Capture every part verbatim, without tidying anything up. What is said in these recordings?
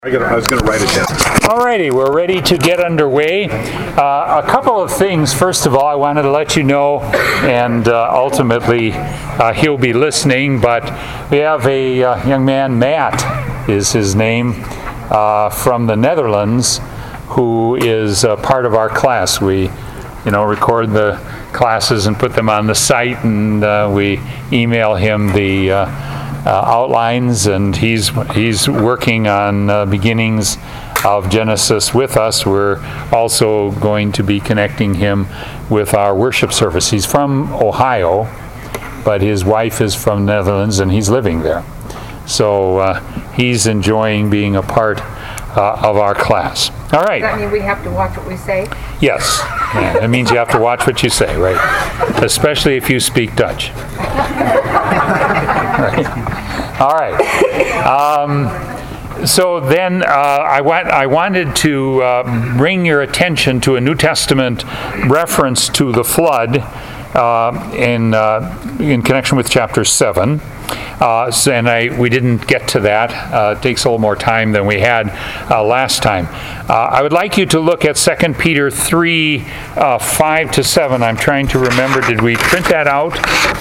I, gotta, I was going to write it down. Alrighty, we're ready to get underway. Uh, a couple of things. First of all, I wanted to let you know, and uh, ultimately uh, he'll be listening, but we have a uh, young man, Matt is his name, uh, from the Netherlands, who is uh, part of our class. We, you know, record the classes and put them on the site, and uh, we email him the uh, Uh, outlines, and he's he's working on uh, beginnings of Genesis with us. We're also going to be connecting him with our worship service. He's from Ohio, but his wife is from Netherlands, and he's living there. So uh, he's enjoying being a part uh, of our class. All right. Does that mean we have to watch what we say? Yes. Yeah, it means you have to watch what you say, right? Especially if you speak Dutch. Right. All right. Um, so then uh, I, want, I wanted to uh, bring your attention to a New Testament reference to the flood uh, in uh, in connection with chapter seven. Uh, so, and I we didn't get to that. Uh, it takes a little more time than we had uh, last time. Uh, I would like you to look at Second Peter three, uh, five to seven. I'm trying to remember, did we print that out?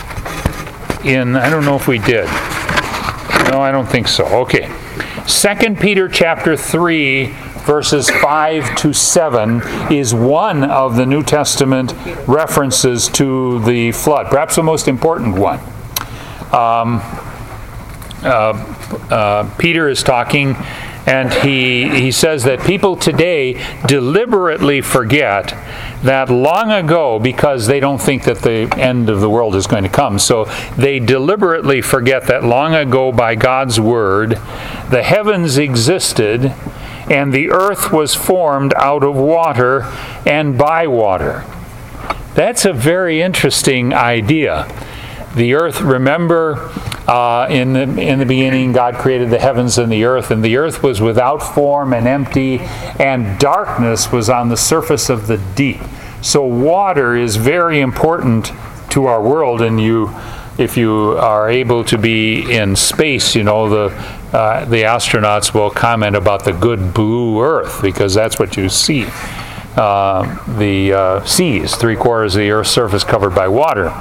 In, I don't know if we did. No, I don't think so. Okay. Second Peter chapter three, verses five to seven is one of the New Testament references to the flood, perhaps the most important one. Um, uh, uh, Peter is talking, and he, he says that people today deliberately forget that long ago, because they don't think that the end of the world is going to come, so they deliberately forget that long ago by God's word, the heavens existed, and the earth was formed out of water and by water. That's a very interesting idea. The earth, remember, uh, in the in the beginning, God created the heavens and the earth, and the earth was without form and empty, and darkness was on the surface of the deep. So water is very important to our world, and you, if you are able to be in space, you know, the uh, the astronauts will comment about the good blue earth, because that's what you see. Uh, the uh, seas, three quarters of the earth's surface covered by water.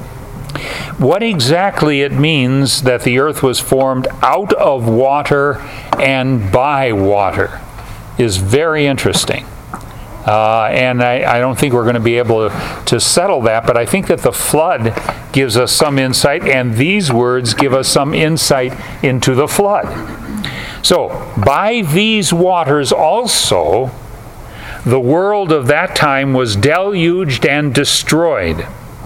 What exactly it means that the earth was formed out of water and by water is very interesting. Uh, and I, I don't think we're going to be able to, to settle that, but I think that the flood gives us some insight, and these words give us some insight into the flood. So, by these waters also, the world of that time was deluged and destroyed.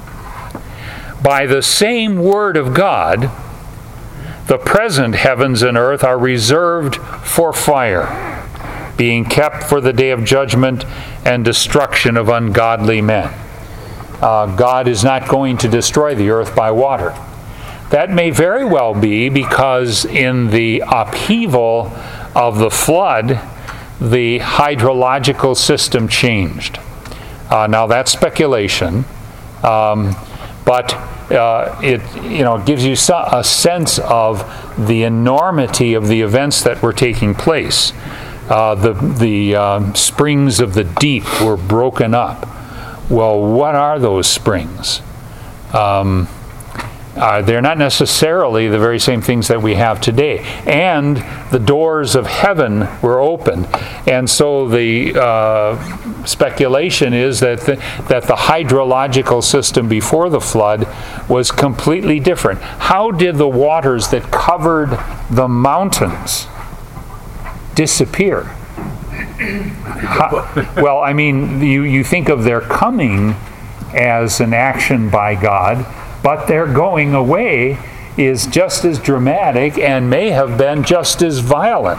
By the same word of God, the present heavens and earth are reserved for fire, being kept for the day of judgment and destruction of ungodly men. Uh, God is not going to destroy the earth by water. That may very well be because in the upheaval of the flood, the hydrological system changed. Uh, now that's speculation, um, but uh, it you know gives you so, a sense of the enormity of the events that were taking place. Uh, the the uh, springs of the deep were broken up. Well, what are those springs? Um, uh, they're not necessarily the very same things that we have today. And the doors of heaven were opened. And so the uh, speculation is that the, that the hydrological system before the flood was completely different. How did the waters that covered the mountains disappear? How, well, I mean, you, you think of their coming as an action by God, but their going away is just as dramatic and may have been just as violent.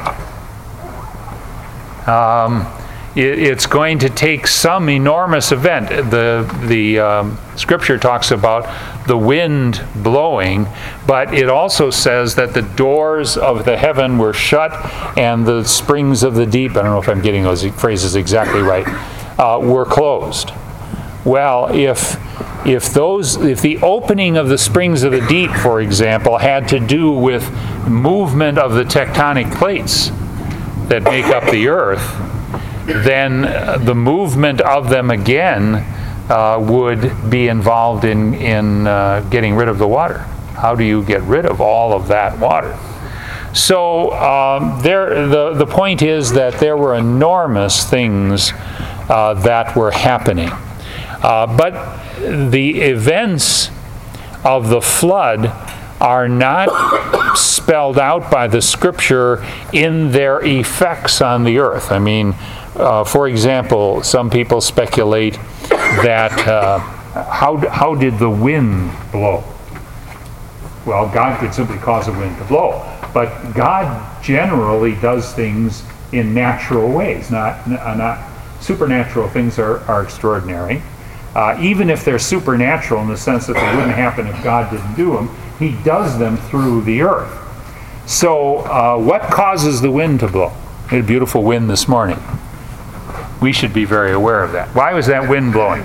Um, it, it's going to take some enormous event. The, the um, scripture talks about the wind blowing, but it also says that the doors of the heaven were shut and the springs of the deep, I don't know if I'm getting those phrases exactly right, uh, were closed. Well, if if those if the opening of the springs of the deep, for example, had to do with movement of the tectonic plates, that make up the earth, then uh, the movement of them again uh, would be involved in, in uh, getting rid of the water. How do you get rid of all of that water? So um, there, the, the point is that there were enormous things uh, that were happening. Uh, but the events of the flood are not spelled out by the Scripture in their effects on the earth. I mean, uh, for example, some people speculate that uh, how, how did the wind blow? Well, God could simply cause a wind to blow. But God generally does things in natural ways. Not, not supernatural things are, are extraordinary. Uh, even if they're supernatural in the sense that they wouldn't happen if God didn't do them, He does them through the earth. So uh, what causes the wind to blow? We had a beautiful wind this morning. We should be very aware of that. Why was that wind blowing?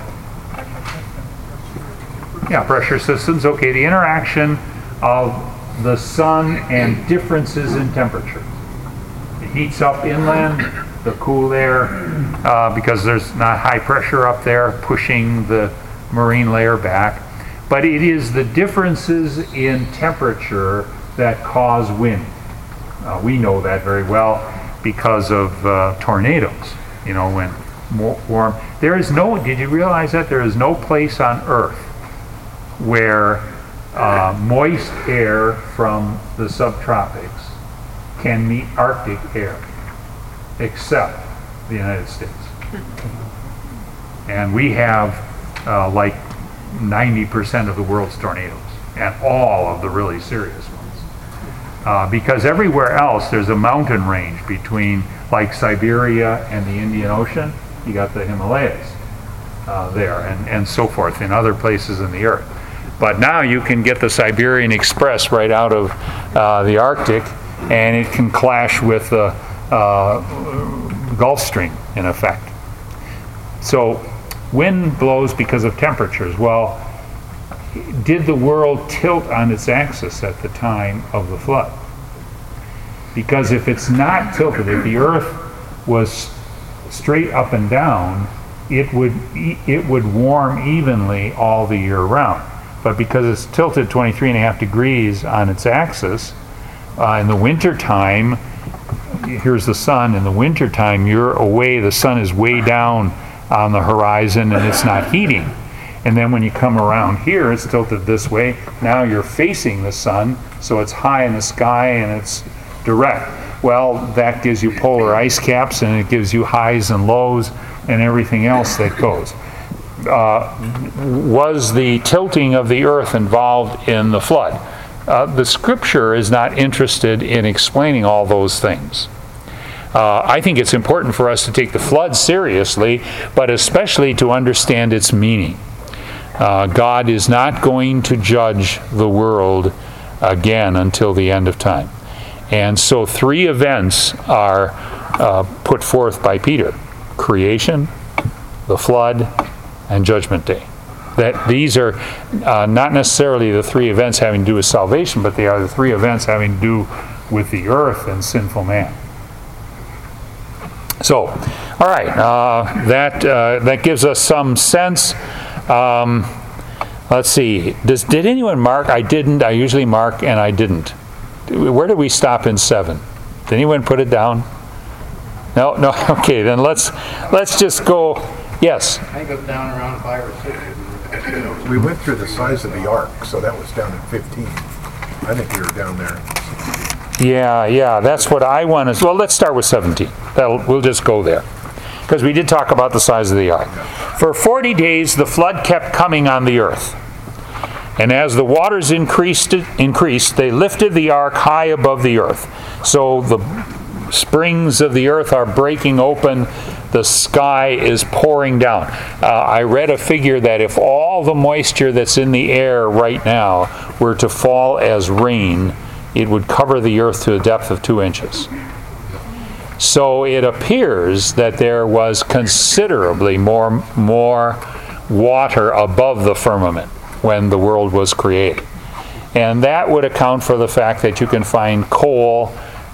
Yeah, pressure systems. Okay, the interaction of the sun and differences in temperature. It heats up inland, the cool air, uh, because there's not high pressure up there pushing the marine layer back. But it is the differences in temperature that cause wind. Uh, we know that very well because of uh, tornadoes. You know, when more warm. There is no, did you realize that? There is no place on Earth where Uh, moist air from the subtropics can meet Arctic air, except the United States. And we have uh, like ninety percent of the world's tornadoes, and all of the really serious ones. Uh, because everywhere else there's a mountain range between like Siberia and the Indian Ocean. You got the Himalayas uh, there, and, and so forth in other places in the earth. But now you can get the Siberian Express right out of uh, the Arctic, and it can clash with the uh, Gulf Stream, in effect. So wind blows because of temperatures. Well, did the world tilt on its axis at the time of the flood? Because if it's not tilted, if the Earth was straight up and down, it would, it would warm evenly all the year round. But because it's tilted twenty-three and a half degrees on its axis, uh, in the winter time, here's the sun, in the winter time you're away, the sun is way down on the horizon and it's not heating. And then when you come around here, it's tilted this way, now you're facing the sun, so it's high in the sky and it's direct. Well, that gives you polar ice caps, and it gives you highs and lows and everything else that goes. Uh, was the tilting of the earth involved in the flood? Uh, the Scripture is not interested in explaining all those things. Uh, I think it's important for us to take the flood seriously, but especially to understand its meaning. Uh, God is not going to judge the world again until the end of time. And so three events are uh, put forth by Peter: creation, the flood, and Judgment Day. That these are uh, not necessarily the three events having to do with salvation, but they are the three events having to do with the earth and sinful man. So, all right, uh, that uh, that gives us some sense. Um, let's see. Does did anyone mark? I didn't. I usually mark, and I didn't. Where did we stop in seven? Did anyone put it down? No, no. Okay, then let's let's just go. Yes. I think it was down around five or six. We went through the size of the ark, so that was down at fifteen. I think we were down there. Yeah, yeah, that's what I want to. Well, let's start with seventeen. That'll, we'll just go there, because we did talk about the size of the ark. For forty days, the flood kept coming on the earth, and as the waters increased, increased, they lifted the ark high above the earth. So the springs of the earth are breaking open. The sky is pouring down. Uh, I read a figure that if all the moisture that's in the air right now were to fall as rain, it would cover the earth to a depth of two inches. So it appears that there was considerably more, more water above the firmament when the world was created. And that would account for the fact that you can find coal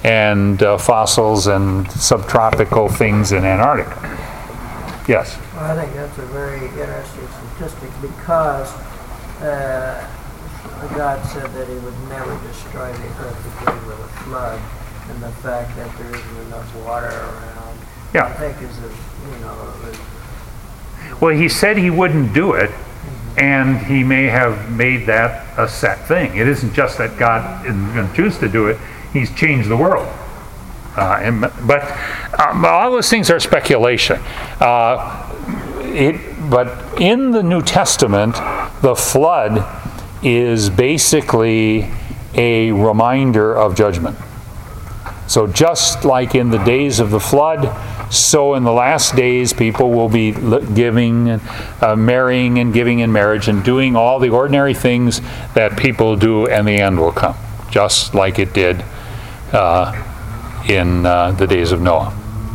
and uh, fossils and subtropical things in Antarctica. Yes? Well, I think that's a very interesting statistic because uh, God said that he would never destroy the earth again with a flood, and the fact that there isn't enough water around, Yeah. I think is a, you know, is, Well, he said he wouldn't do it, and he may have made that a set thing. It isn't just that God isn't going to choose to do it, he's changed the world. Uh, and, but um, all those things are speculation. Uh, it, but in the New Testament, the flood is basically a reminder of judgment. So just like in the days of the flood, so in the last days people will be giving, uh, marrying and giving in marriage and doing all the ordinary things that people do, and the end will come, just like it did uh, in uh, the days of Noah.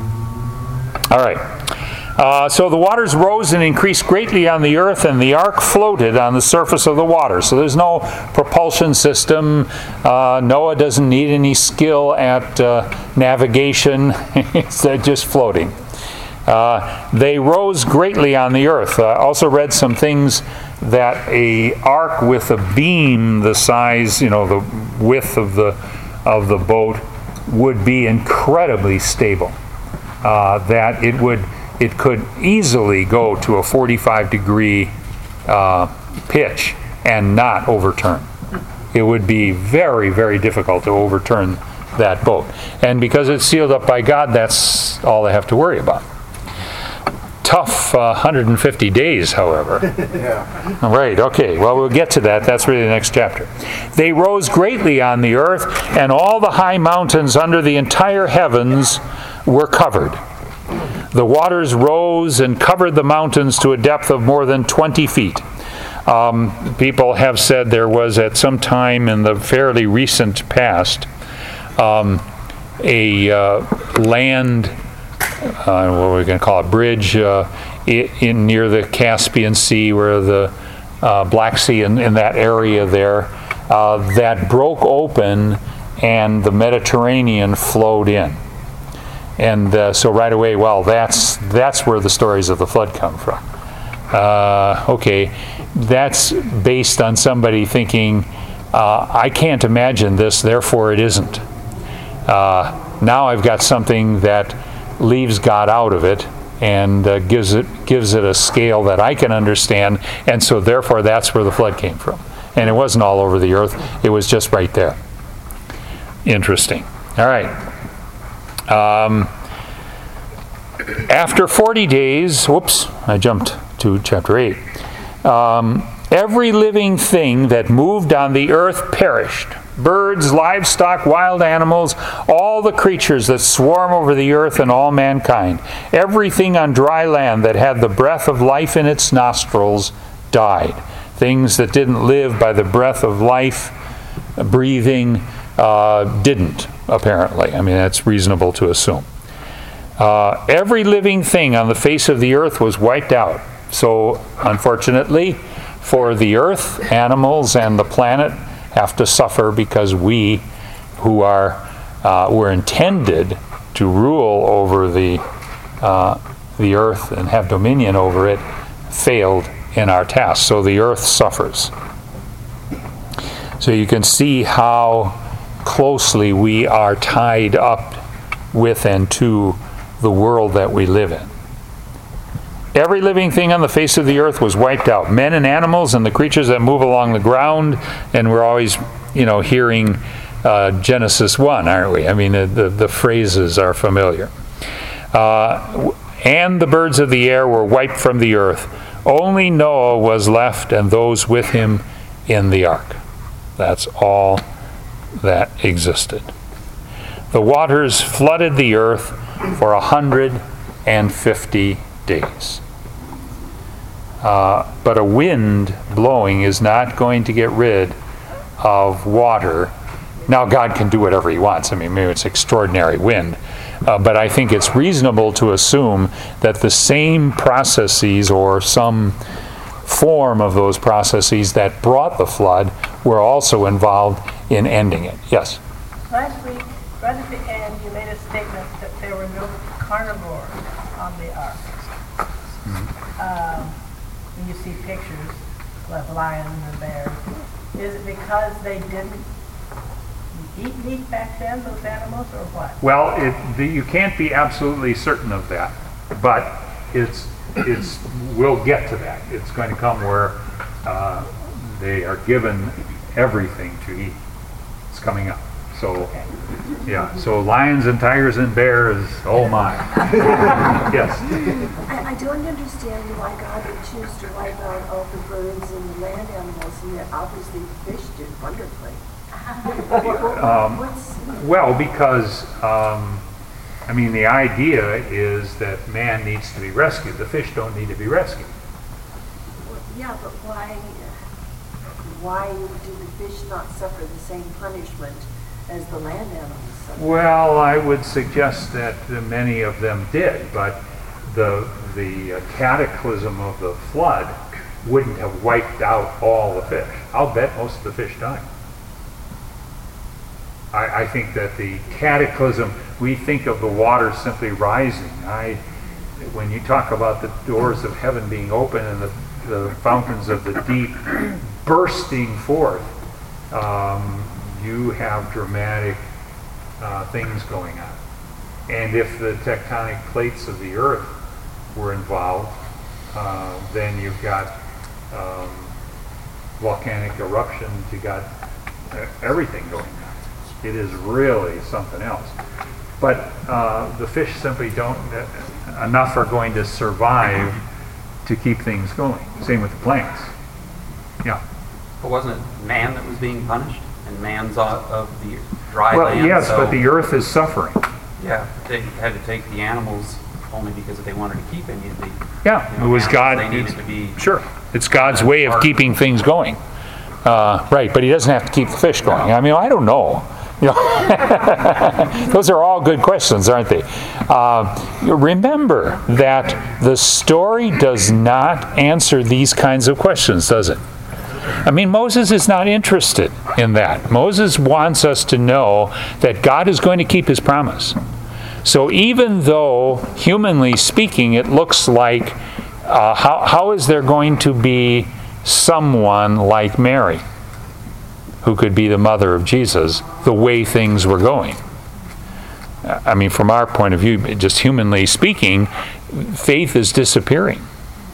All right. Uh, so the waters rose and increased greatly on the earth, and the ark floated on the surface of the water. So there's no propulsion system. Uh, Noah doesn't need any skill at uh, navigation. It's uh, just floating. Uh, they rose greatly on the earth. I uh, also read some things that a ark with a beam the size, you know, the width of the of the boat would be incredibly stable. Uh, that it would it could easily go to a forty-five degree uh, pitch and not overturn. It would be very, very difficult to overturn that boat. And because it's sealed up by God, that's all they have to worry about. Tough uh, one hundred fifty days, however. Yeah. All right, okay, well, we'll get to that. That's really the next chapter. They rose greatly on the earth, and all the high mountains under the entire heavens were covered. The waters rose and covered the mountains to a depth of more than twenty feet. Um, people have said there was at some time in the fairly recent past um, a uh, land, uh, what are we going to call it, bridge uh, in, in near the Caspian Sea, where the uh, Black Sea in, in that area there, uh, that broke open and the Mediterranean flowed in. And uh, so right away, well, that's that's where the stories of the flood come from. Uh, okay, that's based on somebody thinking, uh, I can't imagine this, therefore it isn't. Uh, now I've got something that leaves God out of it and uh, gives it gives it a scale that I can understand, and so therefore that's where the flood came from. And it wasn't all over the earth; it was just right there. Interesting. All right. Um, after forty days, whoops, I jumped to chapter eight. Um, every living thing that moved on the earth perished. Birds, livestock, wild animals, all the creatures that swarm over the earth, and all mankind. Everything on dry land that had the breath of life in its nostrils died. Things that didn't live by the breath of life, breathing, uh, didn't. Apparently. I mean, that's reasonable to assume. Uh, every living thing on the face of the earth was wiped out. So, unfortunately, for the earth, animals and the planet have to suffer because we, who are uh, were intended to rule over the uh, the earth and have dominion over it, failed in our task. So the earth suffers. So you can see how closely we are tied up with and to the world that we live in. Every living thing on the face of the earth was wiped out. Men and animals and the creatures that move along the ground. And we're always, you know, hearing uh, Genesis one, aren't we? I mean, the, the, the phrases are familiar. Uh, and the birds of the air were wiped from the earth. Only Noah was left and those with him in the ark. That's all that existed. The waters flooded the earth for a hundred and fifty days. Uh, but a wind blowing is not going to get rid of water. Now God can do whatever he wants. I mean, maybe it's extraordinary wind. Uh, but I think it's reasonable to assume that the same processes or some form of those processes that brought the flood were also involved in ending it. Yes? Last week, right at the end, you made a statement that there were no carnivores on the ark. Um, when you see pictures of lions and bears, is it because they didn't eat meat back then, those animals, or what? Well, it, the, you can't be absolutely certain of that, but it's, it's, we'll get to that. It's going to come where uh, they are given everything to eat. It's coming up. So, yeah, so lions and tigers and bears, oh my. Yes? I, I don't understand why God would choose to wipe out all the birds and the land animals, and yet obviously the fish did wonderfully. Um, well, because, um, I mean, the idea is that man needs to be rescued. The fish don't need to be rescued. Well, yeah, but why, why do the fish not suffer the same punishment as the land animals suffer? Well, I would suggest that uh, many of them did, but the, the uh, cataclysm of the flood wouldn't have wiped out all the fish. I'll bet most of the fish died. I, I think that the cataclysm, we think of the water simply rising. I, when you talk about the doors of heaven being open and the, the fountains of the deep bursting forth, um, you have dramatic uh, things going on. And if the tectonic plates of the earth were involved, uh, then you've got um, volcanic eruptions, you got uh, everything going on. It is really something else. But uh, the fish simply don't, uh, enough are going to survive to keep things going. Same with the plants. Yeah. But wasn't it man that was being punished? And man's out of the dry Well, land? yes, so, but the earth is suffering. Yeah, they had to take the animals only because they wanted to keep any of the... Yeah, you know, it was animals. God. They needed it's- to be... Sure. It's God's way of keeping things going. Uh, right, but he doesn't have to keep the fish going. I mean, I don't know. You know, those are all good questions, aren't they? Uh, remember that the story does not answer these kinds of questions, does it? I mean, Moses is not interested in that. Moses wants us to know that God is going to keep his promise. So even though, humanly speaking, it looks like, uh, how, how is there going to be someone like Mary, who could be the mother of Jesus, the way things were going? I mean, from our point of view, just humanly speaking, faith is disappearing.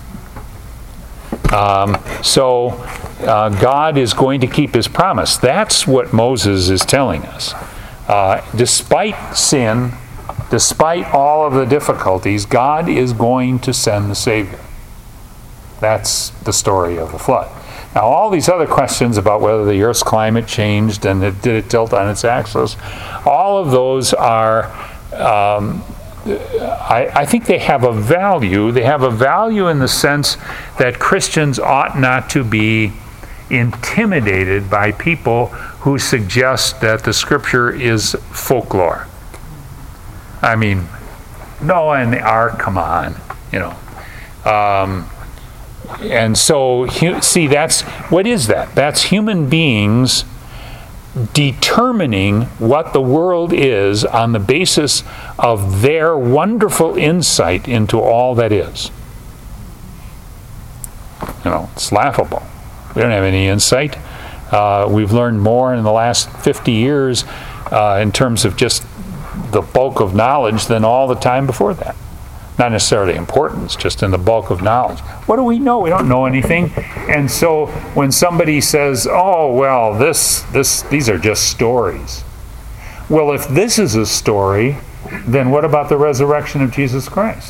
Um, so uh, God is going to keep his promise. That's what Moses is telling us. Uh, despite sin, despite all of the difficulties, God is going to send the Savior. That's the story of the flood. Now, all these other questions about whether the Earth's climate changed and it, did it tilt on its axis, all of those are, um, I, I think they have a value. They have a value in the sense that Christians ought not to be intimidated by people who suggest that the Scripture is folklore. I mean, Noah and the ark, come on, you know. Um, And so, see, that's, what is that? That's human beings determining what the world is on the basis of their wonderful insight into all that is. You know, it's laughable. We don't have any insight. Uh, we've learned more in the last fifty years uh, in terms of just the bulk of knowledge than all the time before that. Not necessarily importance, just in the bulk of knowledge. What do we know? We don't know anything. And so when somebody says, oh, well, this, this, these are just stories. Well, if this is a story, then what about the resurrection of Jesus Christ?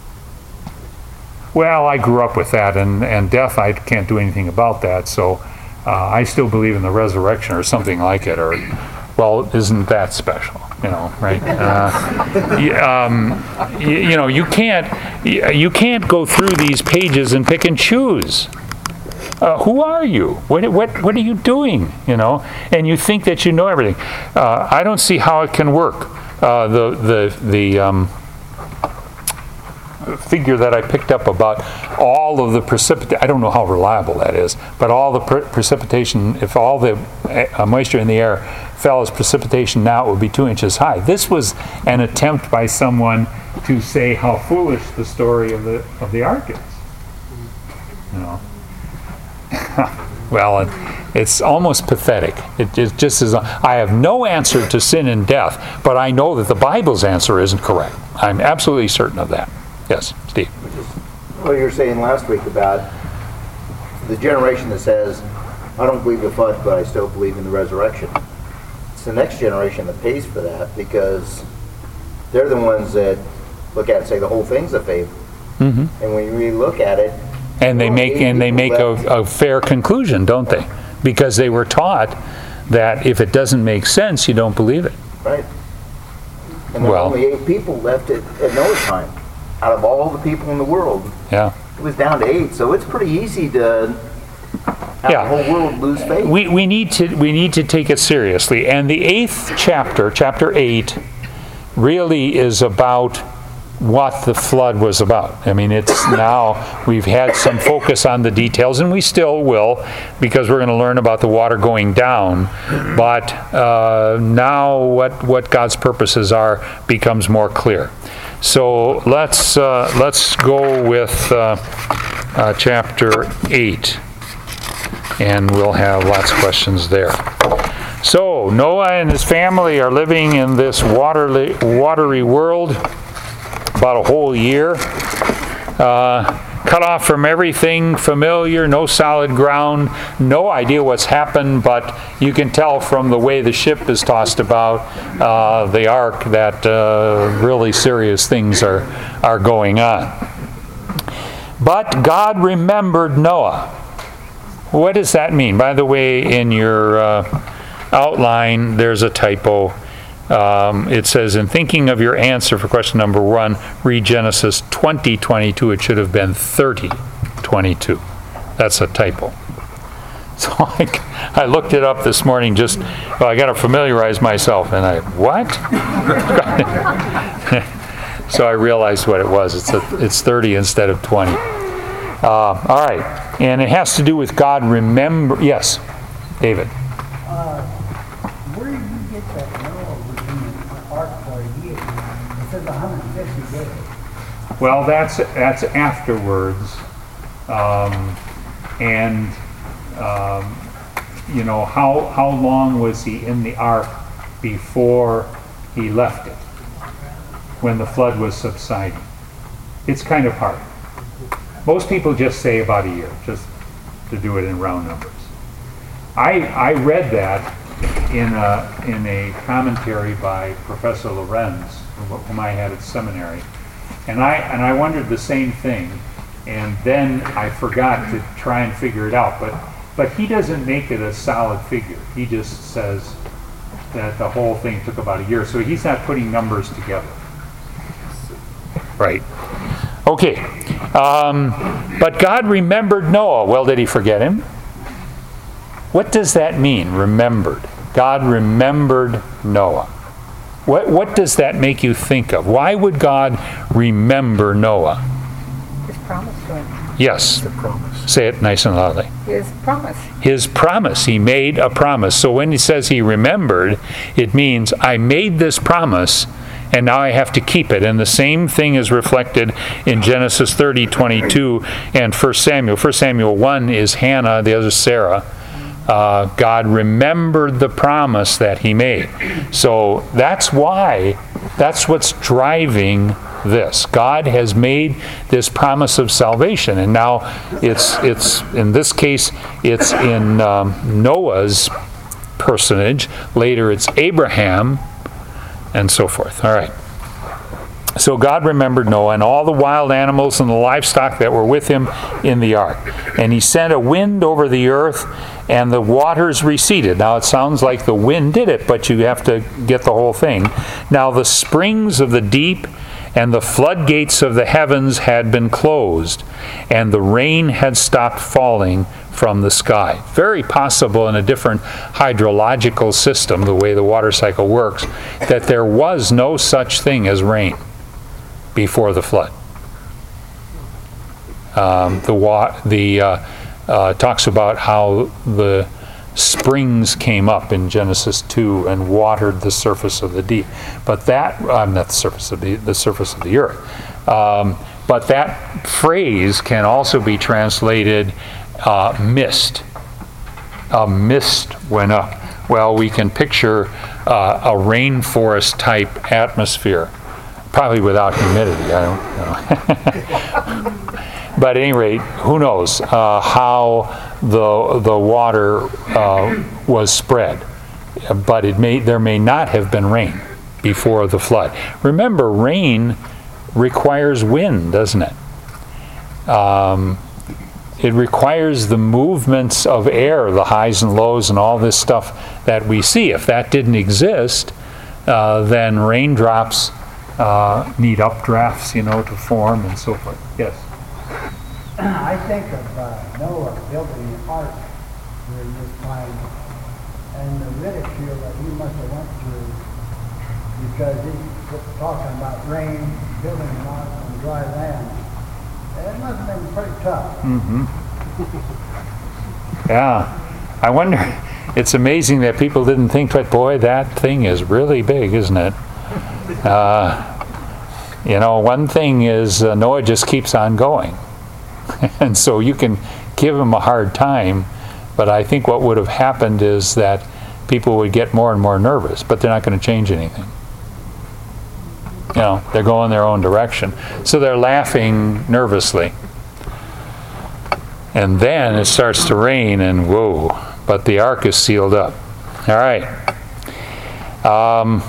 Well, I grew up with that, and, and death, I can't do anything about that, so uh, I still believe in the resurrection or something like it, or, well, isn't that special? You know, right? Uh, you, um, you, you know, you can't you can't go through these pages and pick and choose. Uh, who are you? What what what are you doing? You know, and you think that you know everything. Uh, I don't see how it can work. Uh, the the the um, figure that I picked up about all of the precipitation. I don't know how reliable that is, but all the pre- precipitation, if all the uh, moisture in the air fell as precipitation now, it would be two inches high. This was an attempt by someone to say how foolish the story of the of the ark is. You know. Well, it, it's almost pathetic. It, it just is. A, I have no answer to sin and death, but I know that the Bible's answer isn't correct. I'm absolutely certain of that. Yes, Steve. What you were saying last week about the generation that says, I don't believe the flood, but I still believe in the resurrection. It's the next generation that pays for that, because they're the ones that look at it and say the whole thing's a fable. Mm-hmm. And when you really look at it, and they make and they make a, a fair conclusion, don't they? Because they were taught that if it doesn't make sense, you don't believe it. Right. And there were Well- only eight people left at, at Noah's time, out of all the people in the world. Yeah. It was down to eight, so it's pretty easy to have Yeah. the whole world lose faith. We we need to we need to take it seriously. And the eighth chapter, chapter eight, really is about what the flood was about. I mean, it's now, we've had some focus on the details, and we still will, because we're going to learn about the water going down. But uh, now what what God's purposes are becomes more clear. So let's uh, let's go with uh, uh, chapter eight, and we'll have lots of questions there. So Noah and his family are living in this watery, watery world about a whole year, uh, cut off from everything familiar, no solid ground, no idea what's happened, but you can tell from the way the ship is tossed about uh, the ark that uh, really serious things are, are going on. But God remembered Noah. What does that mean? By the way, in your uh, outline, there's a typo. Um, it says, in thinking of your answer for question number one, read Genesis twenty twenty-two. It should have been thirty twenty-two. That's a typo. So I, I looked it up this morning. Just well, I got to familiarize myself, and I what? So I realized what it was. It's a, it's thirty instead of twenty. Uh, all right, and it has to do with God remember. Yes, David. Uh, where did you get that Noah was in the ark for a year? It says one hundred fifty days. Well, that's that's afterwards, um, and um, you know how how long was he in the ark before he left it? When the flood was subsiding, it's kind of hard. Most people just say about a year, just to do it in round numbers. I I read that in a in a commentary by Professor Lorenz, whom I had at seminary. And I and I wondered the same thing, and then I forgot to try and figure it out. But but he doesn't make it a solid figure. He just says that the whole thing took about a year. So he's not putting numbers together. Right. Okay. Um, but God remembered Noah. Well, did he forget him? What does that mean, remembered? God remembered Noah. What what does that make you think of? Why would God remember Noah? His promise to him. Yes. The promise. Say it nice and loudly. His promise. His promise. He made a promise. So when he says he remembered, it means I made this promise and now I have to keep it. And the same thing is reflected in Genesis thirty twenty-two and First Samuel. First Samuel one is Hannah, the other is Sarah. Uh, God remembered the promise that he made. So that's why, that's what's driving this. God has made this promise of salvation, and now it's, it's in this case, it's in um, Noah's personage. Later it's Abraham, and so forth. All right. So God remembered Noah and all the wild animals and the livestock that were with him in the ark. And he sent a wind over the earth, and the waters receded. Now it sounds like the wind did it, but you have to get the whole thing. Now the springs of the deep and the floodgates of the heavens had been closed, and the rain had stopped falling from the sky. Very possible in a different hydrological system, the way the water cycle works, that there was no such thing as rain before the flood. Um, the wa- the uh, uh, talks about how the springs came up in Genesis two and watered the surface of the deep. But that, uh, not the surface of the, the surface of the earth. Um, but that phrase can also be translated uh, mist. A mist went up. Well, we can picture uh, a rainforest type atmosphere, probably without humidity, I don't know. But at any rate, who knows uh, how the the water uh, was spread. But it may there may not have been rain before the flood. Remember, rain requires wind, doesn't it? Um, it requires the movements of air, the highs and lows and all this stuff that we see. If that didn't exist, uh, then raindrops uh, need updrafts, you know, to form and so forth. Yes? I think of uh, Noah building an ark during this time, and the ridicule that he must have went through, because he's talking about rain, building an ark on dry land. It must have been pretty tough. Mm-hmm. Yeah. I wonder, it's amazing that people didn't think, but boy, that thing is really big, isn't it? Uh, you know, one thing is uh, Noah just keeps on going. And so you can give him a hard time, but I think what would have happened is that people would get more and more nervous, but they're not going to change anything. You know, they're going their own direction. So they're laughing nervously. And then it starts to rain, and whoa, but the ark is sealed up. All right. Um,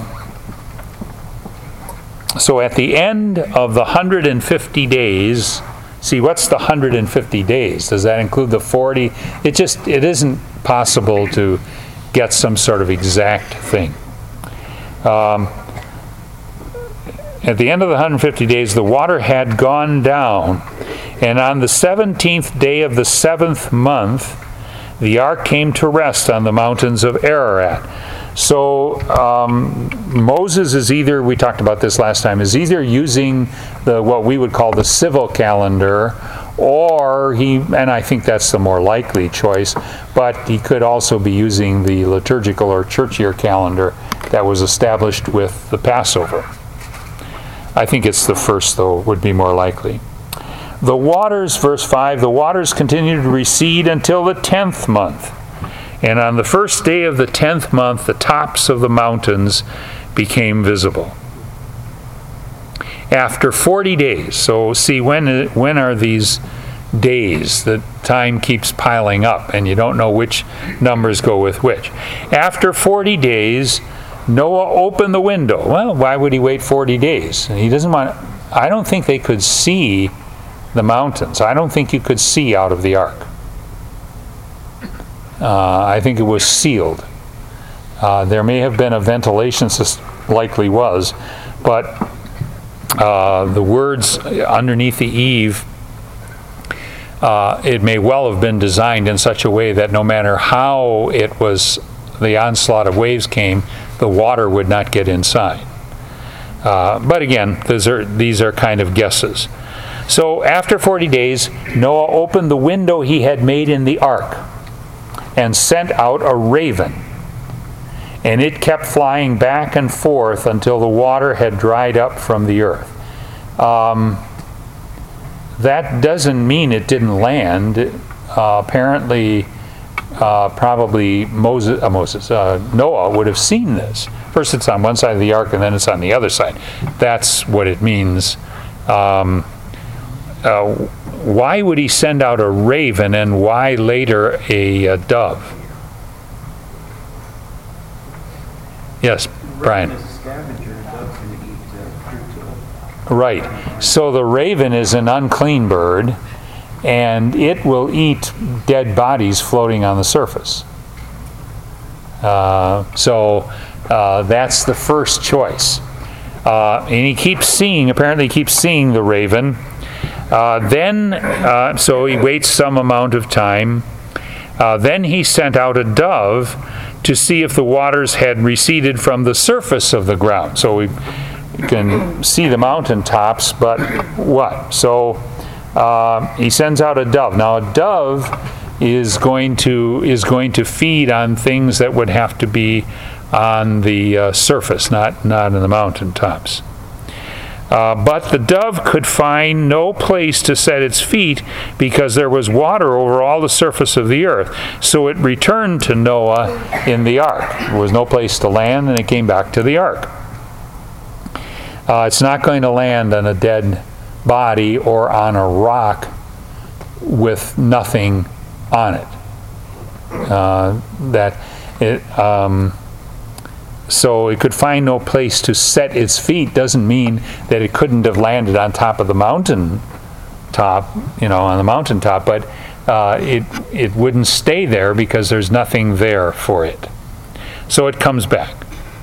so at the end of the one hundred fifty days, see, what's the one hundred fifty days? Does that include the forty? It just, it isn't possible to get some sort of exact thing. Um, at the end of the one hundred fifty days, the water had gone down, and on the seventeenth day of the seventh month, the ark came to rest on the mountains of Ararat. So um, Moses is either, we talked about this last time, is either using the what we would call the civil calendar, or he, and I think that's the more likely choice, but he could also be using the liturgical or church year calendar that was established with the Passover. I think it's the first, though, would be more likely. The waters, verse five, the waters continued to recede until the tenth month. And on the first day of the tenth month, the tops of the mountains became visible. After forty days, so see, when when are these days? The time keeps piling up, and you don't know which numbers go with which. After forty days, Noah opened the window. Well, why would he wait forty days? He doesn't want, I don't think they could see the mountains. I don't think you could see out of the ark. Uh, I think it was sealed. Uh, there may have been a ventilation system, likely was, but uh, the words underneath the eave, uh, it may well have been designed in such a way that no matter how it was, the onslaught of waves came, the water would not get inside. Uh, but again, these are, these are kind of guesses. So after forty days, Noah opened the window he had made in the ark and sent out a raven. And it kept flying back and forth until the water had dried up from the earth. Um, that doesn't mean it didn't land. Uh, apparently, uh, probably Moses, uh, Moses uh, Noah would have seen this. First it's on one side of the ark, and then it's on the other side. That's what it means. Um, uh, why would he send out a raven, and why later a, a dove? Yes, Brian. Right. So the raven is an unclean bird, and it will eat dead bodies floating on the surface. Uh, so uh, that's the first choice. Uh, and he keeps seeing, apparently he keeps seeing the raven. Uh, then, uh, so he waits some amount of time. Uh, then he sent out a dove to see if the waters had receded from the surface of the ground. So we can see the mountain tops, but what? So uh, he sends out a dove. Now a dove is going to is going to feed on things that would have to be on the uh, surface, not not in the mountaintops. Uh, but the dove could find no place to set its feet because there was water over all the surface of the earth. So it returned to Noah in the ark. There was no place to land, and it came back to the ark. Uh, it's not going to land on a dead body or on a rock with nothing on it. Uh, that it. Um, So it could find no place to set its feet doesn't mean that it couldn't have landed on top of the mountain top, you know, on the mountaintop, but uh, it, it wouldn't stay there because there's nothing there for it. So it comes back.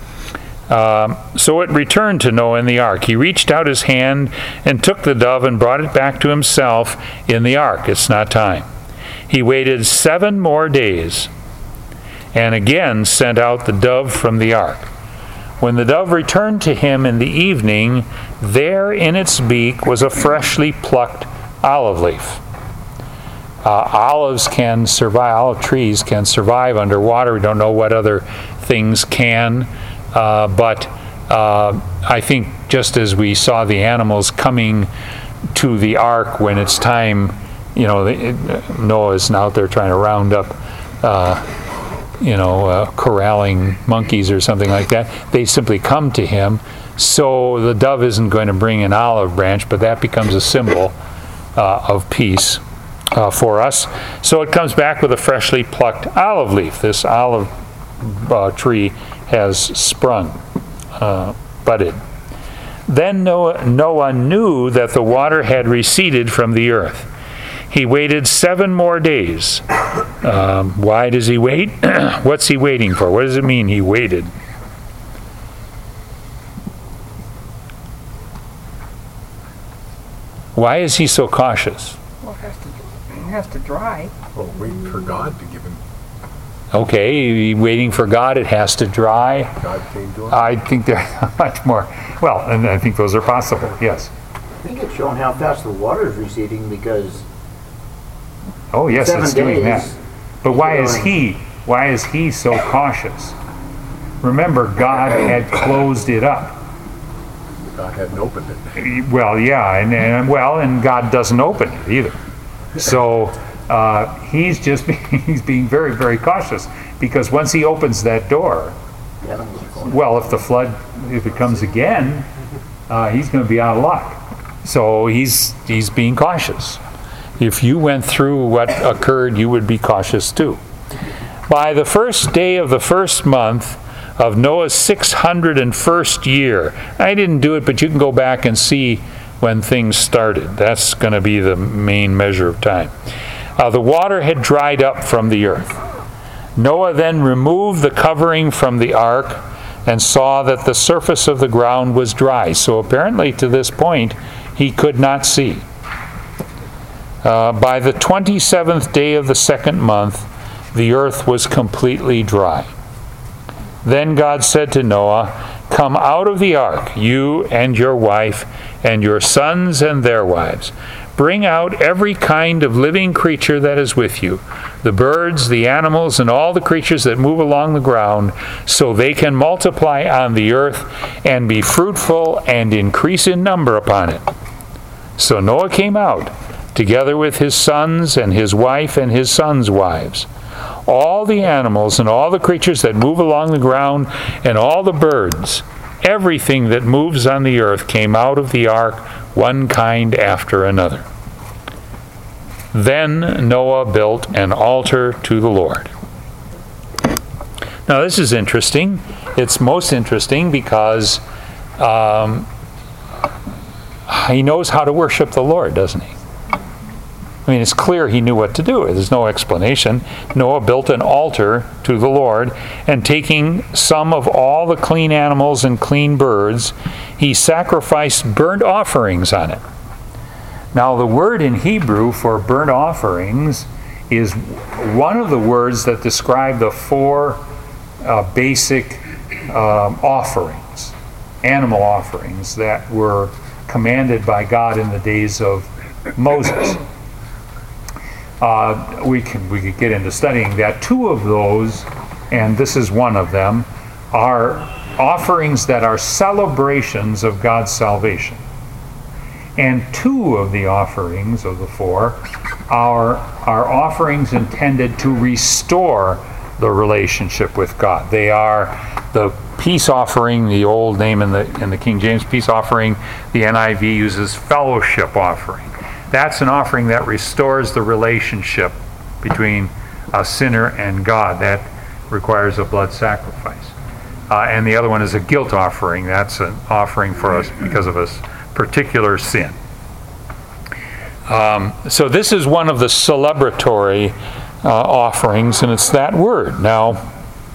Um, so it returned to Noah in the ark. He reached out his hand and took the dove and brought it back to himself in the ark. It's not time. He waited seven more days and again sent out the dove from the ark. When the dove returned to him in the evening, there in its beak was a freshly plucked olive leaf. Uh, olives can survive, olive trees can survive underwater. We don't know what other things can, uh, but uh, I think just as we saw the animals coming to the ark when it's time, you know, it, Noah's out there trying to round up uh, you know, uh, corralling monkeys or something like that. They simply come to him. So the dove isn't going to bring an olive branch, but that becomes a symbol uh, of peace uh, for us. So it comes back with a freshly plucked olive leaf. This olive uh, tree has sprung, uh, budded. Then Noah, Noah knew that the water had receded from the earth. He waited seven more days. Um, why does he wait? What's he waiting for? What does it mean he waited? Why is he so cautious? Well, it has to, it has to dry. Well, waiting for God to give him, Okay, waiting for God, it has to dry. God came to him. I think there's much more. Well, and I think those are possible, yes. I think it's showing how fast the water is receding because Oh, yes, seven it's doing days. that. But why is he, why is he so cautious? Remember, God had closed it up. God hadn't opened it. Well, yeah, and, and well, and God doesn't open it either. So uh, he's just being, he's being very, very cautious because once he opens that door, well, if the flood, if it comes again, uh, he's going to be out of luck. So he's he's being cautious. If you went through what occurred, you would be cautious too. By the first day of the first month of Noah's six hundred first year, I didn't do it, but you can go back and see when things started. That's going to be the main measure of time. Uh, the water had dried up from the earth. Noah then removed the covering from the ark and saw that the surface of the ground was dry. So apparently to this point, he could not see. Uh, by the twenty-seventh day of the second month, the earth was completely dry. Then God said to Noah, "Come out of the ark, you and your wife, and your sons and their wives. Bring out every kind of living creature that is with you, the birds, the animals, and all the creatures that move along the ground, so they can multiply on the earth and be fruitful and increase in number upon it." So Noah came out, together with his sons and his wife and his sons' wives. All the animals and all the creatures that move along the ground and all the birds, everything that moves on the earth came out of the ark, one kind after another. Then Noah built an altar to the Lord. Now this is interesting. It's most interesting because um, he knows how to worship the Lord, doesn't he? I mean, it's clear he knew what to do. There's no explanation. Noah built an altar to the Lord, and taking some of all the clean animals and clean birds, he sacrificed burnt offerings on it. Now, the word in Hebrew for burnt offerings is one of the words that describe the four uh, basic um, offerings, animal offerings, that were commanded by God in the days of Moses. Uh, we can we could get into studying that. Two of those, and this is one of them, are offerings that are celebrations of God's salvation. And two of the offerings of the four are, are offerings intended to restore the relationship with God. They are the peace offering, the old name in the in the King James peace offering. The N I V uses fellowship offering. That's an offering that restores the relationship between a sinner and God. That requires a blood sacrifice. Uh, and the other one is a guilt offering. That's an offering for us because of a particular sin. Um, so this is one of the celebratory uh, offerings, and it's that word. Now,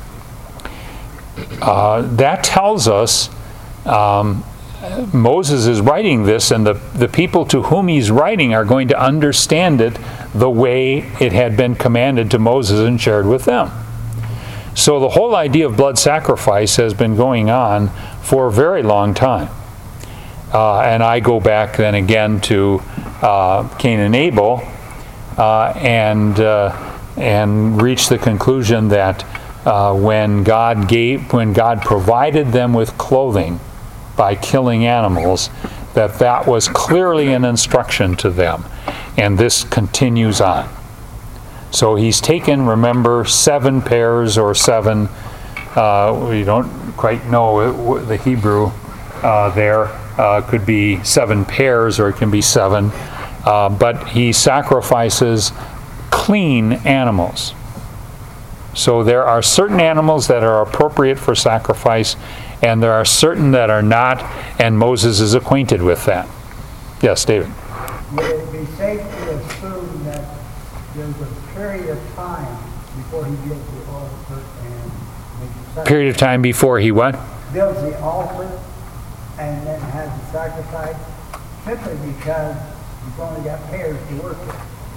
uh, that tells us um, Moses is writing this, and the, the people to whom he's writing are going to understand it the way it had been commanded to Moses and shared with them. So the whole idea of blood sacrifice has been going on for a very long time. Uh, and I go back then again to uh, Cain and Abel uh, and, uh, and reach the conclusion that uh, when God gave, when God provided them with clothing by killing animals, that that was clearly an instruction to them. And this continues on. So he's taken, remember, seven pairs or seven, uh, we don't quite know the Hebrew uh, there, uh, could be seven pairs or it can be seven, uh, but he sacrifices clean animals. So there are certain animals that are appropriate for sacrifice, and there are certain that are not, and Moses is acquainted with that. Yes, David? Would it be safe to assume that there's a period of time before he builds the altar and makes the sacrifice? Period of time before he what? Builds the altar and then has the sacrifice, simply because he's only got pairs to work with.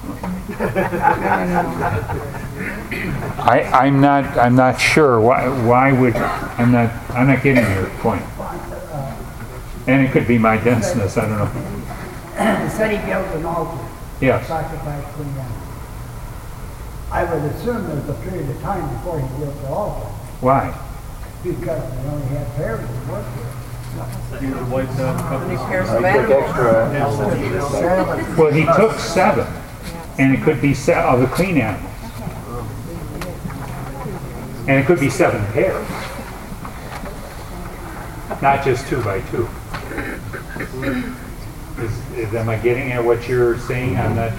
I, I'm not. I'm not sure. Why? Why would? I'm not. I'm not getting your point. And it could be my denseness. I don't know. He said he built an altar. Yes. Sacrifice clean animals. I would assume there's a period of time before he built the altar, Why? because they only had pairs to work with. He would have wiped out a couple of Pairs I of took animals. extra. Well, he took seven, and it could be se- of the clean animals, and it could be seven pairs, not just two by two. Is, is am I getting at what you're saying? I'm not.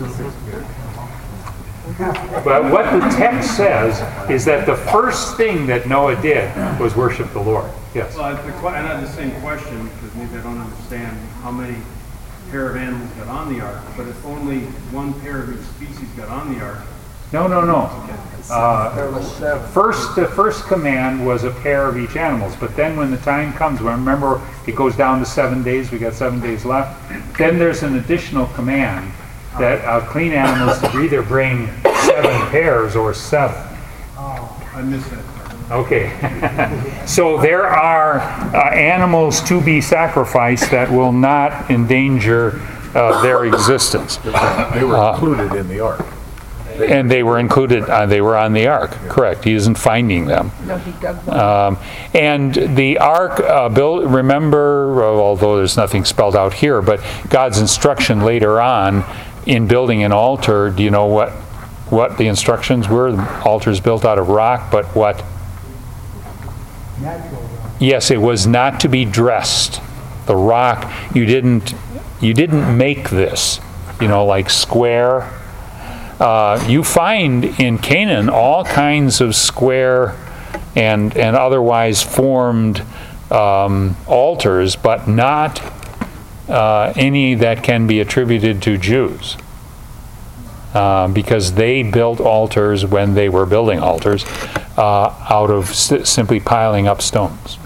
But what the text says is that the first thing that Noah did was worship the Lord. Yes. Well, the, que- I had the same question, because maybe I don't understand how many pair of animals got on the ark, but if only one pair of each species got on the ark. No, no, no. Uh, first, the first command was a pair of each animals, but then when the time comes, when remember it goes down to seven days, we got seven days left, then there's an additional command that uh, clean animals to either bring seven pairs or seven. Oh, I missed that. Okay. So there are uh, animals to be sacrificed that will not endanger uh, their existence. They were included in the ark. And they were included, uh, they were on the ark, correct. He isn't finding them. No, he dug them. Um, and the ark, uh, built, remember, although there's nothing spelled out here, but God's instruction later on in building an altar, do you know what, what the instructions were? The altar's built out of rock, but what? Natural rock. Yes, it was not to be dressed. The rock, you didn't, you didn't make this, you know, like square. Uh, you find in Canaan all kinds of square and and otherwise formed um, altars, but not uh, any that can be attributed to Jews, uh, because they built altars when they were building altars uh, out of s- simply piling up stones.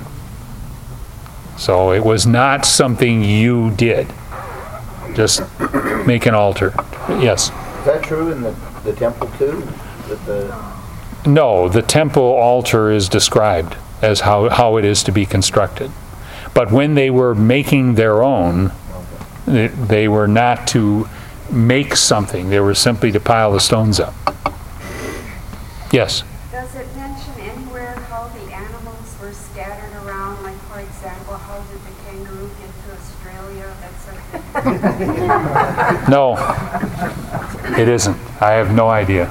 So it was not something you did. Just make an altar. Yes. Is that true in the, the temple too? That the No, the temple altar is described as how, how it is to be constructed. But when they were making their own, They, they were not to make something. They were simply to pile the stones up. Yes? Does it mention anywhere how the animals were scattered around? Like, for example, how did the kangaroo get to Australia? That sort of thing? No, it isn't. I have no idea.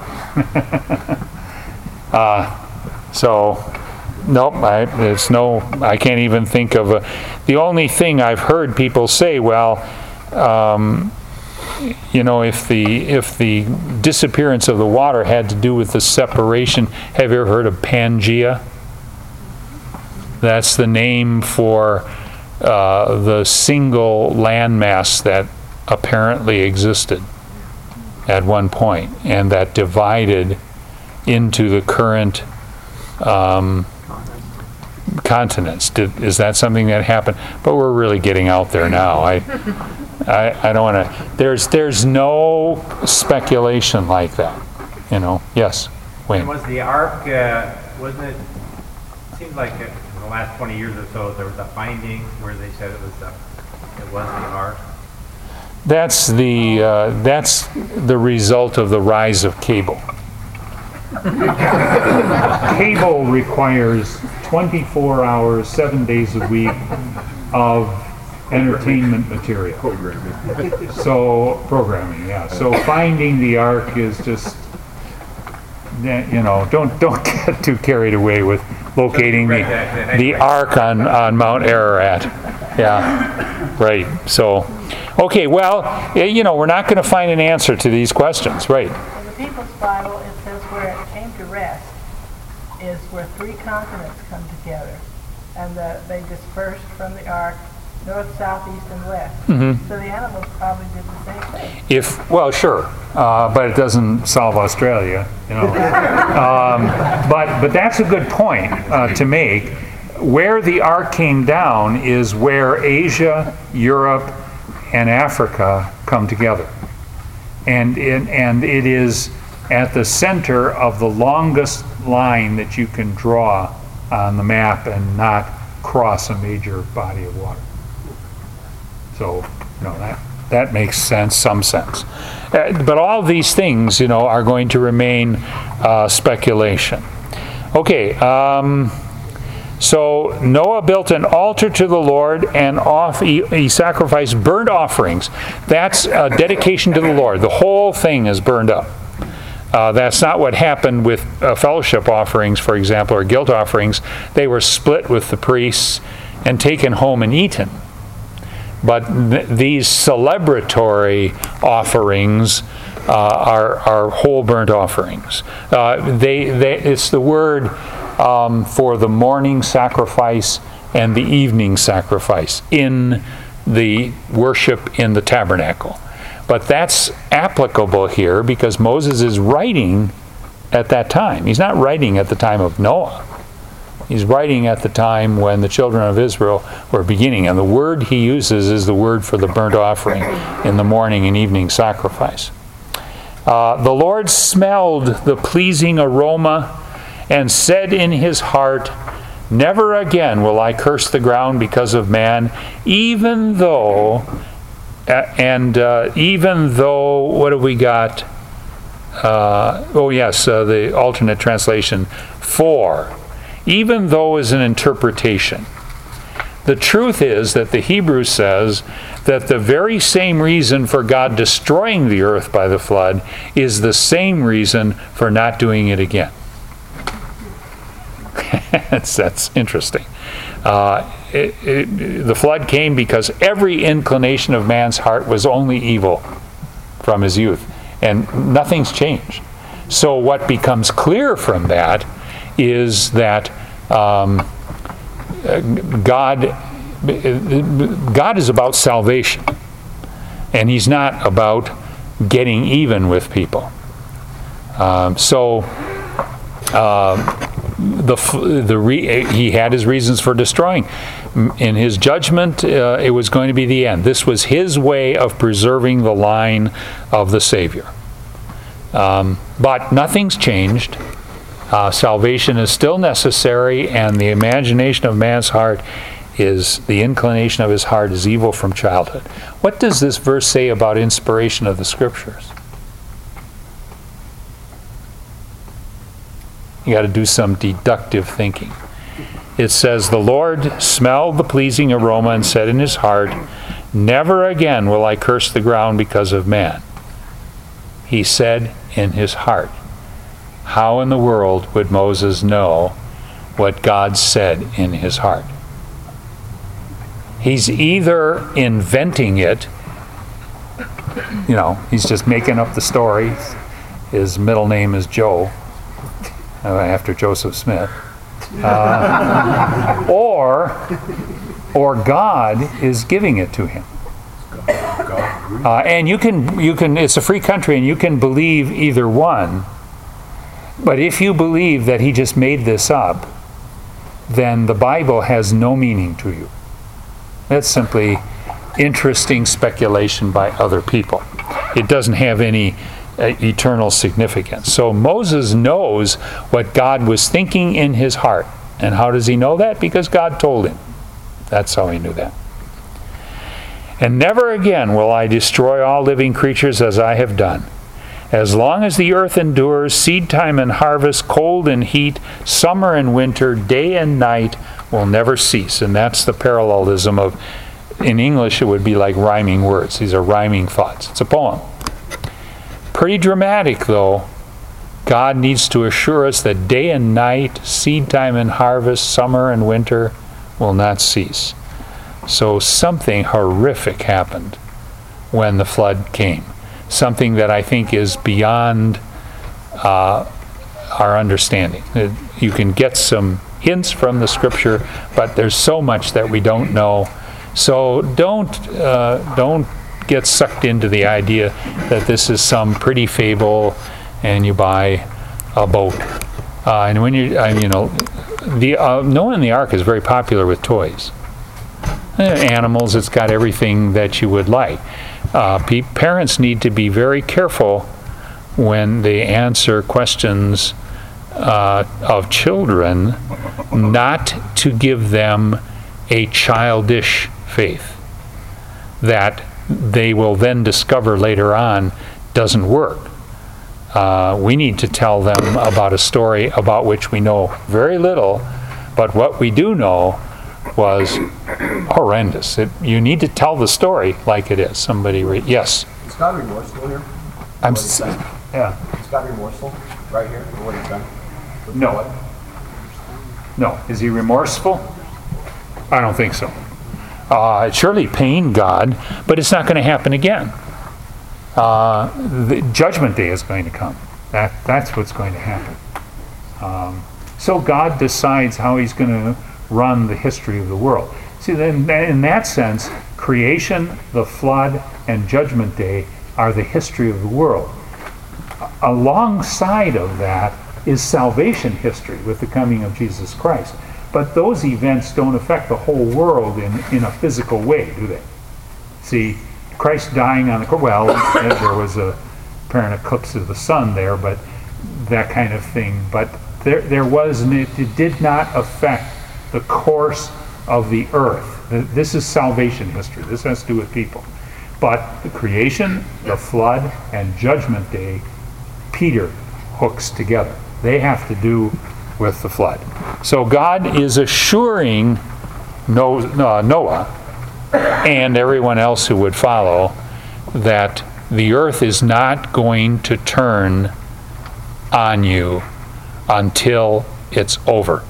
uh, so, nope, I, it's no, I can't even think of a, the only thing I've heard people say, well, um, you know, if the if the disappearance of the water had to do with the separation, have you ever heard of Pangea? That's the name for uh, the single landmass that apparently existed at one point, and that divided into the current um, continents. Did, is that something that happened? But we're really getting out there now. I. I, I don't want to, there's there's no speculation like that, you know. Yes, Wayne. And was the ark, uh, wasn't it, it seems like uh, in the last twenty years or so, there was a finding where they said it was the, it was the ark? That's the, uh, that's the result of the rise of cable. Cable requires twenty-four hours, seven days a week of entertainment material. Programming. So, programming, yeah. So finding the ark is just, you know, don't don't get too carried away with locating the, the ark on, on Mount Ararat. Yeah, right. So, okay, well, you know, we're not going to find an answer to these questions, right? In the People's Bible, it says where it came to rest is where three continents come together, and the, they dispersed from the ark north, south, east, and west. Mm-hmm. So the animals probably did the same thing. If, well, sure, uh, but it doesn't solve Australia, you know. um, but but that's a good point uh, to make. Where the ark came down is where Asia, Europe, and Africa come together, and it, and it is at the center of the longest line that you can draw on the map and not cross a major body of water. So, you know, that, that makes sense, some sense. Uh, but all these things, you know, are going to remain uh, speculation. Okay, um, so Noah built an altar to the Lord, and off he, he sacrificed burnt offerings. That's a dedication to the Lord. The whole thing is burned up. Uh, that's not what happened with uh, fellowship offerings, for example, or guilt offerings. They were split with the priests and taken home and eaten. But th- these celebratory offerings uh, are, are whole burnt offerings. Uh, they, they, it's the word um, for the morning sacrifice and the evening sacrifice in the worship in the tabernacle. But that's applicable here because Moses is writing at that time. He's not writing at the time of Noah. He's writing at the time when the children of Israel were beginning. And the word he uses is the word for the burnt offering in the morning and evening sacrifice. Uh, the Lord smelled the pleasing aroma and said in his heart, "Never again will I curse the ground because of man, even though, uh, and uh, even though, what have we got? Uh, oh yes, uh, the alternate translation, for. Even though is an interpretation. The truth is that the Hebrew says that the very same reason for God destroying the earth by the flood is the same reason for not doing it again. that's, that's interesting. Uh, it, it, the flood came because every inclination of man's heart was only evil from his youth, and nothing's changed. So what becomes clear from that is that um, God, God is about salvation, and He's not about getting even with people. Um, so uh, the the re, He had His reasons for destroying. In His judgment, uh, it was going to be the end. This was His way of preserving the line of the Savior. Um, but nothing's changed. Uh, salvation is still necessary, and the imagination of man's heart is the inclination of his heart is evil from childhood. What does this verse say about inspiration of the Scriptures? You got to do some deductive thinking. It says, the Lord smelled the pleasing aroma and said in his heart, never again will I curse the ground because of man. He said in his heart. How in the world would Moses know what God said in his heart? He's either inventing it, you know, he's just making up the story. His middle name is Joe, uh, after Joseph Smith. Uh, or, or God is giving it to him. Uh, and you can, you can, it's a free country and you can believe either one. But if you believe that he just made this up, then the Bible has no meaning to you. That's simply interesting speculation by other people. It doesn't have any uh, eternal significance. So Moses knows what God was thinking in his heart. And how does he know that? Because God told him. That's how he knew that. And never again will I destroy all living creatures as I have done. As long as the earth endures, seed time and harvest, cold and heat, summer and winter, day and night will never cease. And that's the parallelism of, in English it would be like rhyming words. These are rhyming thoughts. It's a poem. Pretty dramatic though. God needs to assure us that day and night, seed time and harvest, summer and winter will not cease. So something horrific happened when the flood came. Something that I think is beyond uh, our understanding. It, you can get some hints from the Scripture, but there's so much that we don't know. So don't uh, don't get sucked into the idea that this is some pretty fable, and you buy a boat. Uh, and when you, uh, you know, the uh, Noah and the Ark is very popular with toys. Uh, animals, it's got everything that you would like. Uh, pe- parents need to be very careful when they answer questions uh, of children, not to give them a childish faith that they will then discover later on doesn't work. Uh, we need to tell them about a story about which we know very little, but what we do know was horrendous. It, you need to tell the story like it is. Somebody, re- yes. Is God remorseful here? I'm. S- yeah. Is God remorseful right here for what he's done? No. No. Is he remorseful? I don't think so. Uh, it surely pained God, but it's not going to happen again. Uh, the Judgment Day is going to come. That that's what's going to happen. Um, so God decides how he's going to run the history of the world. See, then in that sense, creation, the flood, and Judgment Day are the history of the world. Alongside of that is salvation history with the coming of Jesus Christ. But those events don't affect the whole world in, in a physical way, do they? See, Christ dying on the cross, well, there was a apparent eclipse of the sun there, but that kind of thing. But there, there was, it, it did not affect the course of the earth. This is salvation history. This has to do with people. But the creation, the flood, and Judgment Day, Peter hooks together. They have to do with the flood. So God is assuring Noah and everyone else who would follow that the earth is not going to turn on you until it's over.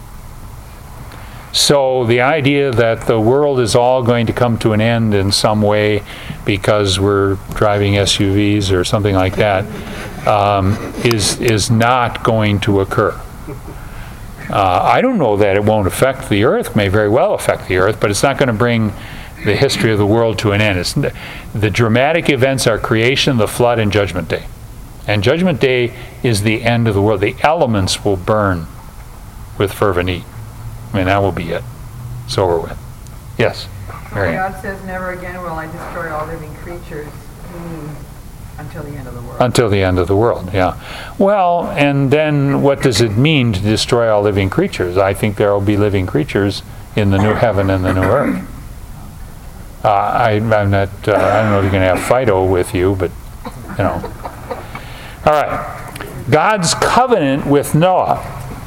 So the idea that the world is all going to come to an end in some way because we're driving S U Vs or something like that um, is is not going to occur. Uh, I don't know that it won't affect the earth, may very well affect the earth, but it's not going to bring the history of the world to an end. It's, the dramatic events are creation, the flood, and Judgment Day. And Judgment Day is the end of the world. The elements will burn with fervent heat. I mean, that will be it. It's over with. Yes, Marian. God says, never again will I destroy all living creatures. Mm, until the end of the world. Until the end of the world, yeah. Well, and then what does it mean to destroy all living creatures? I think there will be living creatures in the new heaven and the new earth. Uh, I, I'm not, uh, I don't know if you're going to have Fido with you, but, you know. All right. God's covenant with Noah.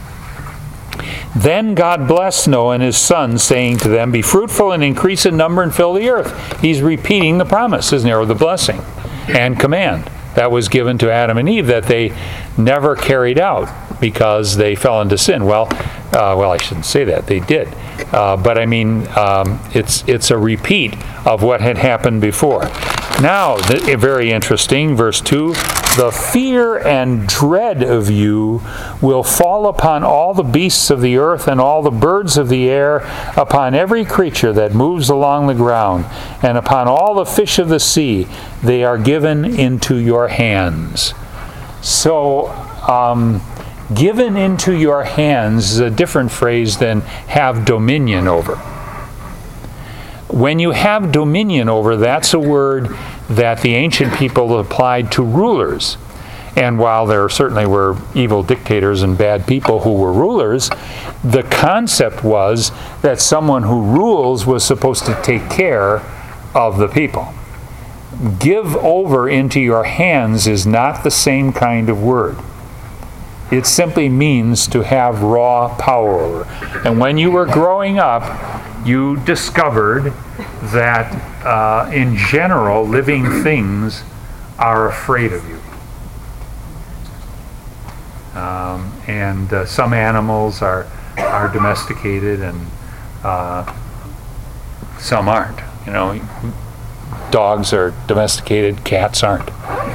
Then God blessed Noah and his sons, saying to them, be fruitful and increase in number and fill the earth. He's repeating the promise, isn't he, or the blessing and command that was given to Adam and Eve that they never carried out because they fell into sin. Well, uh, well, I shouldn't say that. They did. Uh, but I mean, um, it's it's a repeat of what had happened before. Now, the, very interesting, verse two, the fear and dread of you will fall upon all the beasts of the earth and all the birds of the air, upon every creature that moves along the ground, and upon all the fish of the sea. They are given into your hands. So, um, given into your hands is a different phrase than have dominion over. When you have dominion over, that's a word that the ancient people applied to rulers. And while there certainly were evil dictators and bad people who were rulers, the concept was that someone who rules was supposed to take care of the people. Give over into your hands is not the same kind of word. It simply means to have raw power over. And when you were growing up, you discovered that uh, in general, living things are afraid of you. Um, and uh, some animals are are domesticated, and uh, some aren't. You know, dogs are domesticated, cats aren't.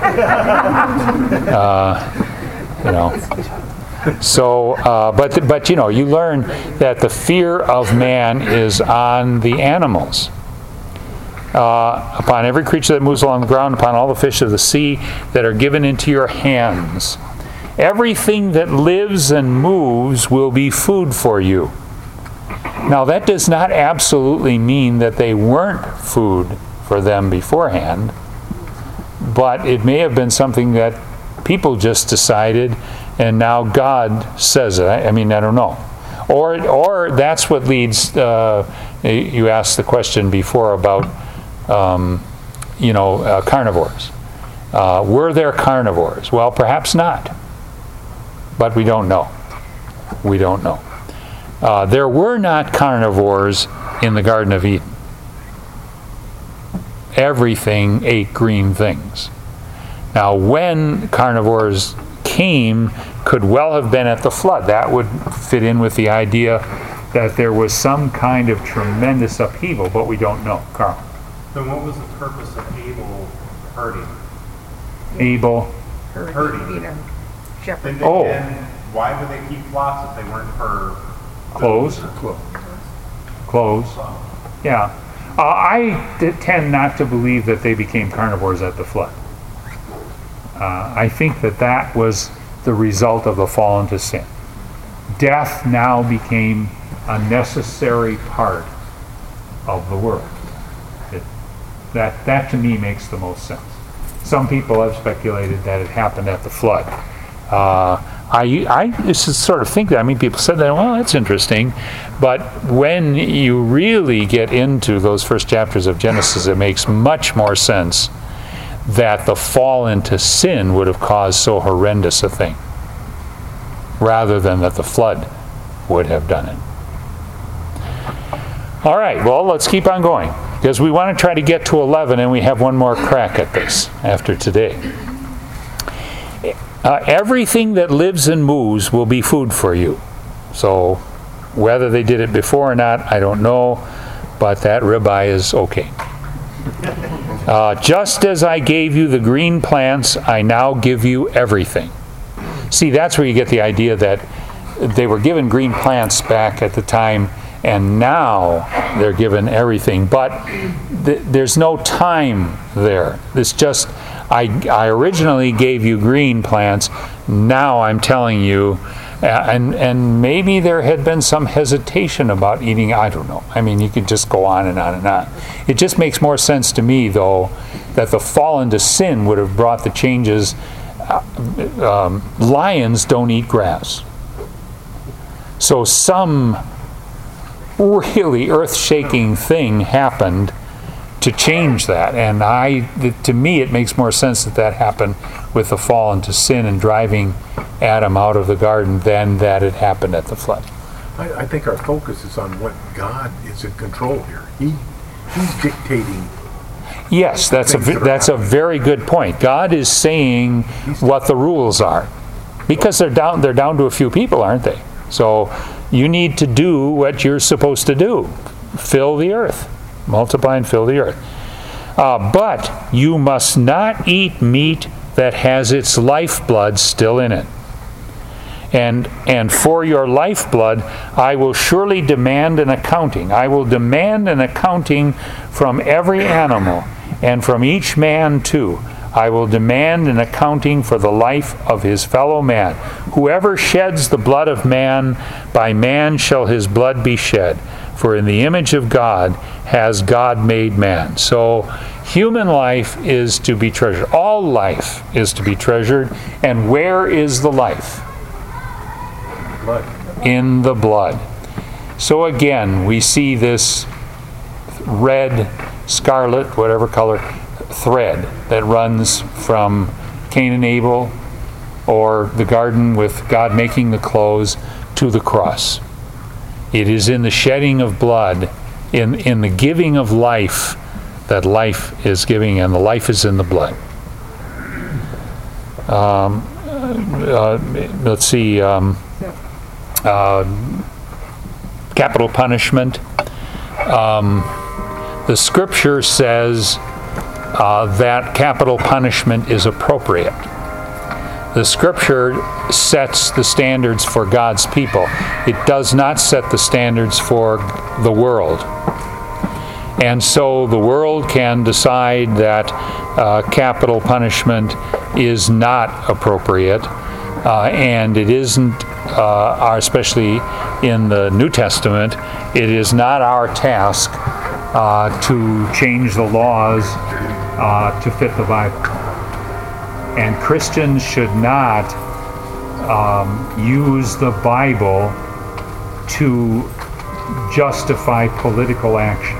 Uh, you know. So, uh, but but you know, you learn that the fear of man is on the animals, uh, upon every creature that moves along the ground, upon all the fish of the sea that are given into your hands. Everything that lives and moves will be food for you. Now, that does not absolutely mean that they weren't food for them beforehand, but it may have been something that people just decided, and now God says it. I, I mean, I don't know. Or, or that's what leads, uh, you asked the question before about, um, you know, uh, carnivores. Uh, were there carnivores? Well, perhaps not. But we don't know. We don't know. Uh, there were not carnivores in the Garden of Eden. Everything ate green things. Now, when carnivores came, could well have been at the flood. That would fit in with the idea that there was some kind of tremendous upheaval, but we don't know. Carl. Then what was the purpose of Abel herding? Abel. Herding. Shepherd. Then, Oh. then why would they keep flocks if they weren't for Clothes. Clothes. Yeah. Uh, I d- tend not to believe that they became carnivores at the flood. Uh, I think that that was the result of the fall into sin. Death now became a necessary part of the world. It, that, that to me makes the most sense. Some people have speculated that it happened at the flood. Uh, I, I just sort of think that. I mean, people said that, well, that's interesting. But when you really get into those first chapters of Genesis, it makes much more sense that the fall into sin would have caused so horrendous a thing, rather than that the flood would have done it. All right, well, let's keep on going, because we want to try to get to eleven, and we have one more crack at this after today. Uh, everything that lives and moves will be food for you. So whether they did it before or not, I don't know, but that ribeye is okay. Uh, just as I gave you the green plants, I now give you everything. See, that's where you get the idea that they were given green plants back at the time, and now they're given everything. But th- there's no time there. It's just, I, I originally gave you green plants, now I'm telling you, uh, and, and maybe there had been some hesitation about eating, I don't know. I mean, you could just go on and on and on. It just makes more sense to me, though, that the fall into sin would have brought the changes. Uh, um, lions don't eat grass. So some really earth-shaking thing happened to change that. And I, to me, it makes more sense that that happened with the fall into sin and driving Adam out of the garden than that it happened at the flood. I, I think our focus is on what God is in control here. He, he's dictating. Yes, that's a that's a very good point. God is saying what the rules are, because they're down they're down to a few people, aren't they? So you need to do what you're supposed to do: fill the earth, multiply and fill the earth. Uh, but you must not eat meat that has its lifeblood still in it. And and for your lifeblood, I will surely demand an accounting. I will demand an accounting from every animal, and from each man too. I will demand an accounting for the life of his fellow man. Whoever sheds the blood of man, by man shall his blood be shed. For in the image of God has God made man. So human life is to be treasured. All life is to be treasured. And where is the life? Blood. In the blood. So again, we see this red, scarlet, whatever color, thread that runs from Cain and Abel, or the garden with God making the clothes, to the cross. It is in the shedding of blood, in, in the giving of life, that life is giving, and the life is in the blood. Um, uh, let's see. Um, Uh, capital punishment. Um, the scripture says uh, that capital punishment is appropriate. The scripture sets the standards for God's people. It does not set the standards for the world. And so the world can decide that uh, capital punishment is not appropriate, uh, and it isn't Uh, our, especially in the New Testament, it is not our task uh, to change the laws uh, to fit the Bible. And Christians should not um, use the Bible to justify political action.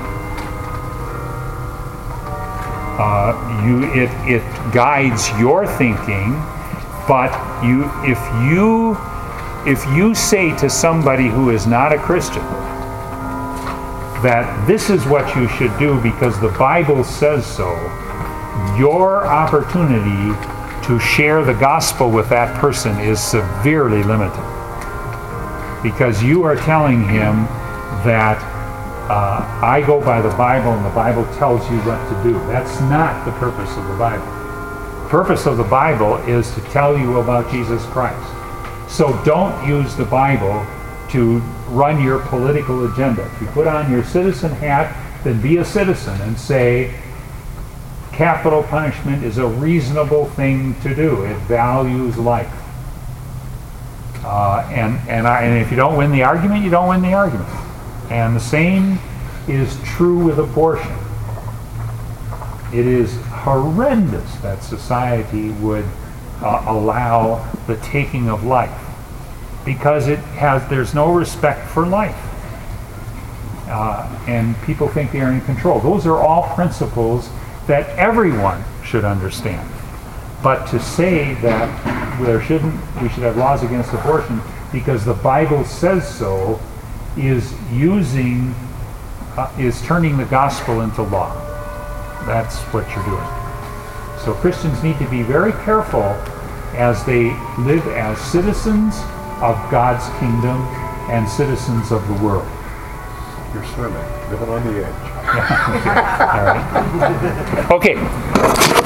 Uh, you, it, it guides your thinking, but you, if you If you say to somebody who is not a Christian that this is what you should do because the Bible says so, your opportunity to share the gospel with that person is severely limited. Because you are telling him that uh, I go by the Bible and the Bible tells you what to do. That's not the purpose of the Bible. The purpose of the Bible is to tell you about Jesus Christ. So don't use the Bible to run your political agenda. If you put on your citizen hat, then be a citizen and say, capital punishment is a reasonable thing to do. It values life. Uh, and, and, I, and if you don't win the argument, you don't win the argument. And the same is true with abortion. It is horrendous that society would Uh, allow the taking of life, because it has there's no respect for life, uh, and people think they are in control. Those are all principles that everyone should understand. But to say that there shouldn't we should have laws against abortion because the Bible says so is using uh, is turning the gospel into law. That's what you're doing. So Christians need to be very careful as they live as citizens of God's kingdom and citizens of the world. You're swimming, living on the edge. All right. Okay.